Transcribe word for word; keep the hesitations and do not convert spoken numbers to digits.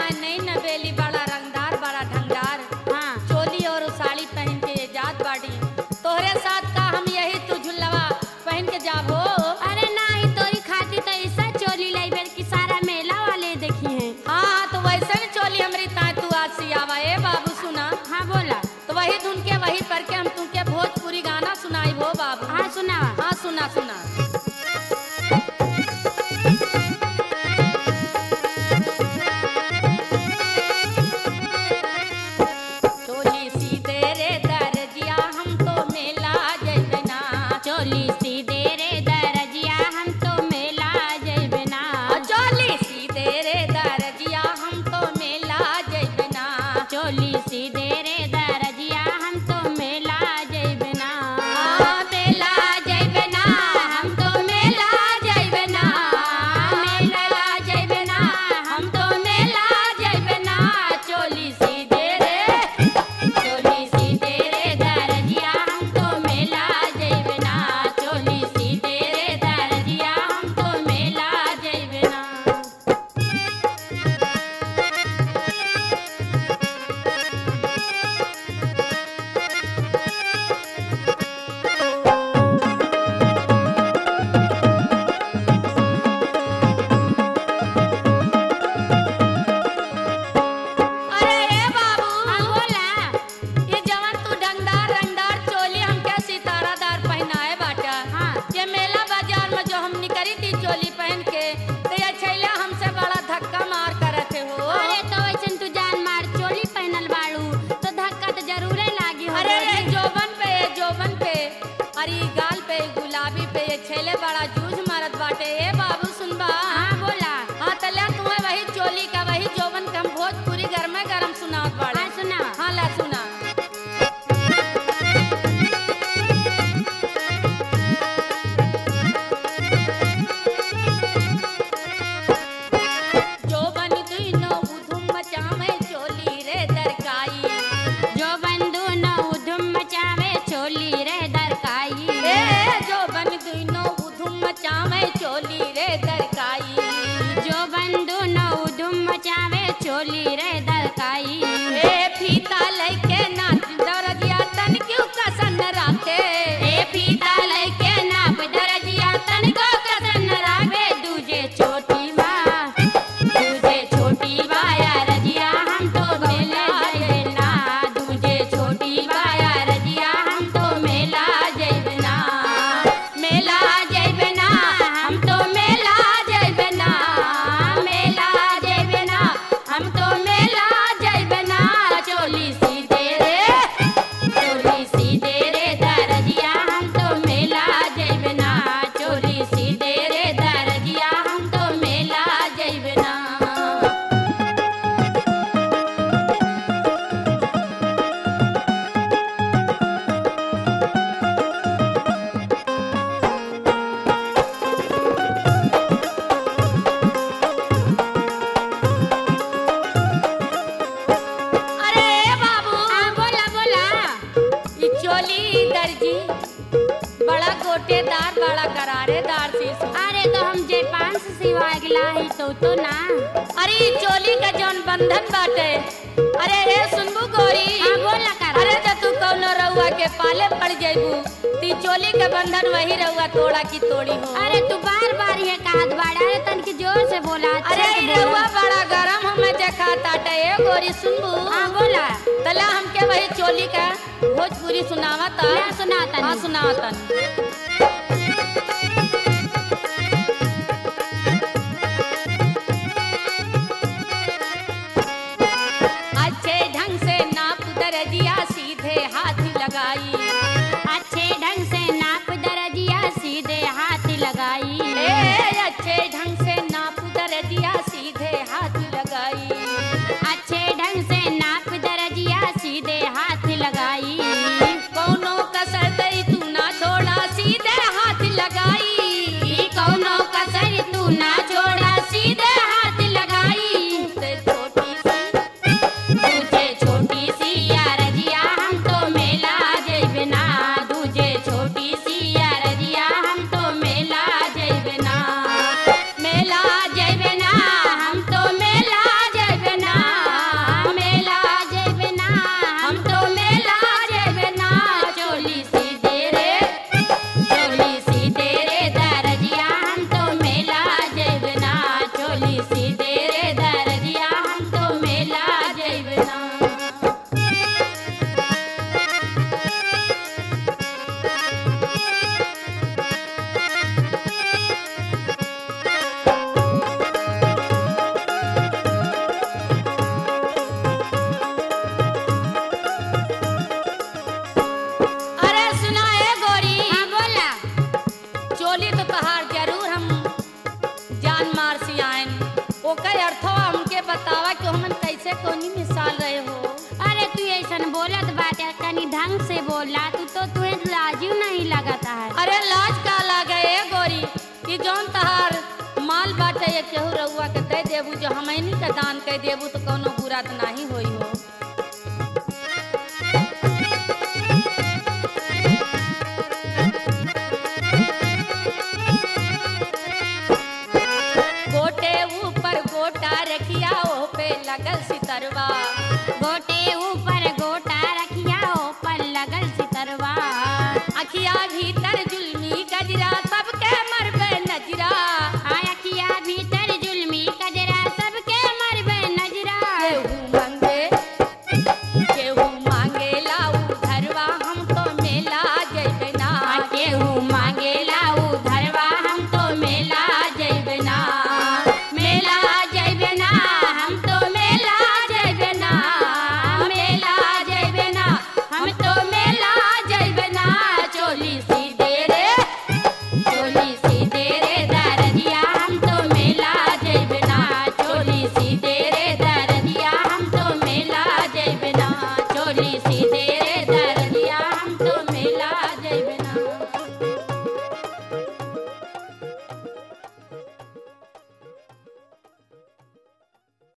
हाँ नहीं नवेली बड़ा रंगदार बड़ा ढंगदार हाँ चोली और साड़ी पहन के ये जात बाड़ी तोहरे साथ का हम यही तू झुल्लवा पहन के जाबो। अरे नहीं तोरी खाती तो ऐसा चोली लाइबर की सारा मेला वाले देखी हैं। हाँ हाँ तो वैसे न चोली हमारी ताय तू आज सियावा ए बाबू सुना। हाँ बोला। तो वही धुन के वही पर के हम तुमके भोजपुरी गाना सुनाई भो बाबू। हाँ सुना। हाँ सुना सुना। चोली सीधे रे दरजिया हम तो मेला जइबे ना। चोली सीधे रे दरजिया हम तो मेला जइबे ना। चोली सीधे रे दरजिया हम तो मेला जइबे ना। चोली सीधे रे दरजिया हम तो मेला जइबे ना। हाँ मेला जइबे ना हम तो मेला जइबे ना। मेला जइबे ना हम तो मेला जइबे ना। चोली सीधे रे चोली सीधे रे दरजिया हम तो मेला जइबे ना। चोली सीधे रे दरजिया हम तो मेला जइबे ना। अरे ए बाबू हाँ बोला। ये जवन तू ढंगदार रंगदार चोली हमके सितारादार पहनाए बाटा हाँ। ये मेला बाजार में जो हम निकली थी चोली पहन के तो ये छैला हमसे बड़ा धक्का मार करते हो। अरे तो वैसे तू जान मार चोली पहनल बाड़ू तो धक्का तो जरूर लागी हो। अरे रे जोबन पे ये जोबन पे अरे ई गाल पे ई गुलाबी पे ये छैले बड़ा जूझ मारत बाटे ए बाबू सुनबा। हाँ बोला। हाँ तल्या तुम्हें वही चोली का वही जोबन का हम भोजपुरी गरम गरम सुनावत बाड़े। हाँ सुना। हाँ ला सुना। जोबन दुनो उधुम मचावे चोली रे दरकाई। जो बंधु न उधुम मचावे चोली रे दरकाई। ए जोबन दुनो उधुम मचावे चोली रे दरकाई। जो बंधु न उधुम मचावे चोली रे दरकाई। ए फीता लइके नाच दरजिया तन क्यों कसन राखे। ए फीता लइके नाप दरजिया तनको कसन राखे। दूजे छोटी बा दूजे छोटी बाया रजिया हम तो मेला जइबे ना। दूजे छोटी बाया रजिया हम तो मेला जइबे ना। मेला जइबे ना हम तो मेला जइबे ना। मेला जइबे ना हम तो मेला जइबे ना। चोली सीधे रे चोली सीधे रे दरजिया हम तो मेला जइबे ना। चोली सीधे रे दरजिया हम तो मेला जइबे ना। अरे ए बाबू हाँ बोला बोला। ई चोली दर्जी बड़ा गोटेदार बड़ा करारेदार शीशो। अरे तो हम जे पांच से सिवा गिला ही तो तो ना। अरे ई चोली का जौन बंधन बाटे अरे हे सुनबू गोरी। हाँ बोला कर। अरे तो तू कौनो रउआ के पाले पड़ जइबू ती चोली के बंधन वही रउआ तोड़ा की तोड़ी हो। अरे तू बार बार ये कहत बाड़ा। अरे तन की जोर से बोला। अच्छा अरे से ई बोला। रउआ बड़ा गरम हमें जखा ताटे ए गोरी सुनबू। हाँ बोला। तला हमके वही चोली का भोजपुरी सुनावता। मैं सुनाता हाँ नहीं। सुनावता। अच्छे ढंग से नाप दरजिया सीधे हाथ लगाई। अच्छे ढंग से नाप दरजिया सीधे हाथ लगाई। ए अच्छे ढंग से नाप दरजिया सीधे हाथ लगाई। अच्छे ढंग से नाप दरजिया सीधे हाथ लगाई। कौनो कसर दई तू ना छोड़ा सीधे हाथ लगाई। कौनो कसर तू ना छोड़ा सीधे हाथ लगाई। तुझसे छोटी सी तुझे छोटी सी या रजिया हम तो मेला जइबे तो तुम्हें लाजिम नहीं लगाता है। अरे लाज का लागे ए गोरी कि जौन तहार माल बाटे ये केहू रउआ के दे देबू जो हमनी के दान कर देबू तो कोनो बुरा तो नहीं होई हो। गोटे ऊपर गोटा रखिया ओ पे लगल सितरवा, गोटे ऊपर गोटा रखिया ऊपर लगल सितरवा, अखिया भीतर जुल्मी गजरा सबके मरबे नजरा, हाँ अखिया भीतर जुल्मी कजरा सबके मरबे नजरा। केहू मांगे केहू मांगे लाऊ धरवा हम तो मेला जइबे ना, केहू मांगे लाऊ धरवा हम तो मेला जइबे ना, मेला जइबे ना हम तो मेला जइबे ना, मेला जइबे ना हम तो मेला जइबे ना। चोली सीधे रे चोली सीधे रे दरजिया हम तो मेला जइबे ना, चोली सीधे रे दरदिया हम तो मेला जइबे ना, चोली सीधे